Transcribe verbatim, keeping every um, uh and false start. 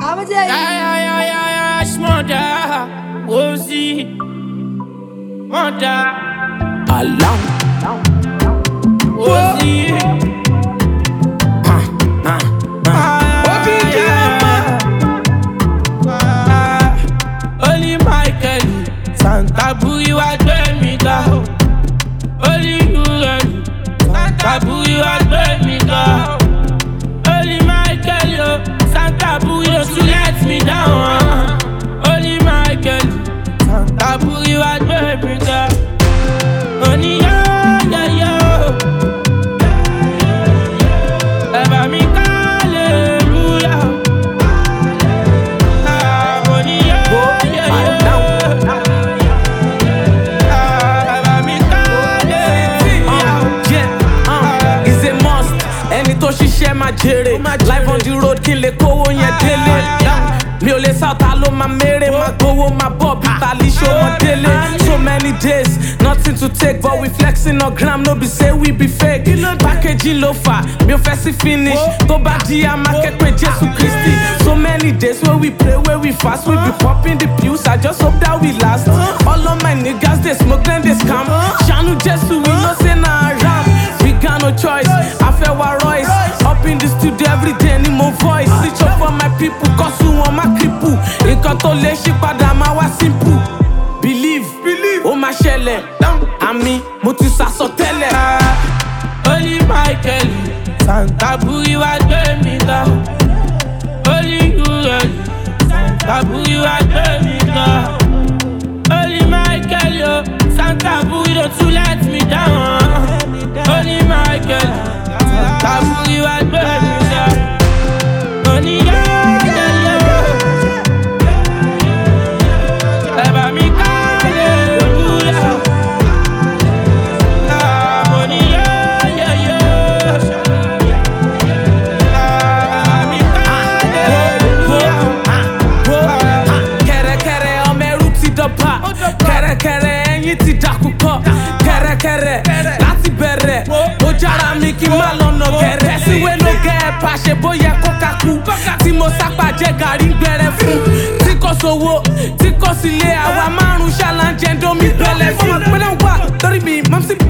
Abadi Ya ya ya ya ya Shmoda Wozi Moda Along Wozi Ah, ah, ah. Obiki Only Michael Santa Buri wa gbé mi ga Only you and Santa Buri wa gbé mi ga Only Michael yo Santa Buri yo to let me down Only Michael Santa Buri wa gbé mi ga Only yo yo yo Eba mi hallelujah Ah, only yo yo yo Eba mi hallelujah It's a must. Ẹni tó ṣiṣẹ́ máa jèrè. Life on the road kí n lè kówó yẹn délé. Mi ò lè sáta ló máa mérè. Máa gbowó máa bọ̀ bí Talisha ọmọ délé. So many days, nothing to take but we flexing on gram no be say we be fake. Packaging ló fà, mi ò fẹ́ sí finish. Tó bá di a máa kẹ́pẹ́ Jésù Kristi. So many days where we pray, where we fast, we be popping the pills. I just hope that we last. All of my niggas they smoke then they scam. Ṣàánú Jésù we no say na haram. We got no choice. I feel wa Royce. Up in the studio every day ni mo voice. Switch up for my people, cause you want my cripple. Nǹkan tó lè ṣí padà máa wá simple. Believe, believe, ó máa ṣẹlẹ̀. Àmì, mo ti sàsọ tẹ́lẹ̀. Only Michael Santa Buri wa gbé mi ga Only you and Santa Buri wa gbé mi ga Only Michael yo Santa Buri don't to let me down Only Michael Santa Buri wa gbé mi ga Only yo yo yo Eba mi hallelujah Ah, only yo yo yo Ah, mi hallelujah Kẹ̀rẹ̀kẹ̀rẹ̀ ọmọ ẹrú ti dọ̀bà. Kẹ̀rẹ̀kẹ̀rẹ̀ ẹyin ti dàkúkọ. Kẹ̀rẹ̀kẹ̀rẹ̀ láti bẹ̀rẹ̀. Ó jára mi kí n má lọ́nà gẹ̀rẹ́. Síwé ló gẹ ẹ̀ pàṣẹ bóyá kọ́ka kú. Tí mo sápà jẹ́ gàrí ń gbẹrẹ fún. Tí kò sówó, tí kò sí lé àwa márùn-ún ṣàlàjẹ́ ń domi bẹ̀lẹ̀ fún. Ọmọ pẹ́lẹ́ wà lórí mi, mọ̀ sí